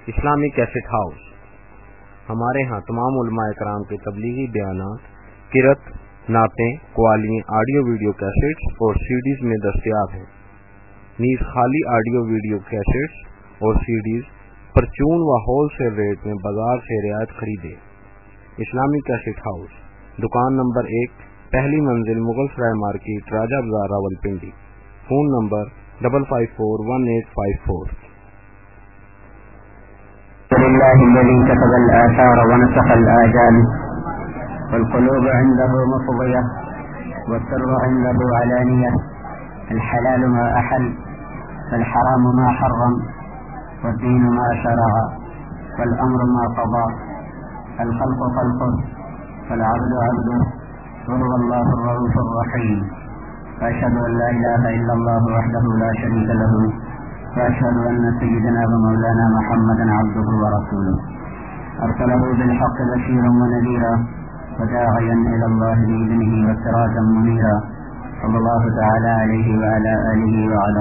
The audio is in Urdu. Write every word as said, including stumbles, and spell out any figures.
इस्लामी कैसेट हाउस। हमारे यहाँ तमाम उलमा इकराम के तबलीगी बयानात, किरत, नातें, कवालियाँ, ऑडियो वीडियो कैसेट्स और सीडीज में दस्तयाब हैं। नीज खाली ऑडियो वीडियो कैसेट्स और सीडीज परचून व होल सेल रेट में बाजार से रियायत खरीदे। इस्लामी कैसेट हाउस, दुकान नंबर एक, पहली मंजिल Mughal Sarai market, Raja Bazaar, Rawalpindi. Phone number double five four one eight five four. الذي كتب الآثار ونسخ الآجال والقلوب عنده مفضية والسر عنده علانية. الحلال ما أحل والحرام ما حرم والدين ما شرع والأمر ما قضى. الخلق خلقه والعبد عبده وهو الله الرؤوف الرحيم. وأشهد أن لا إله إلا الله وحده لا شريك له وأشهد أن سيدنا ومولانا محمدا عبده ورسوله أرسله بالحق بشيرا ونذيرا وداعيا إلى الله بإذنه وسراجا منيرا. صلى الله تعالى عليه وعلى آله وعلى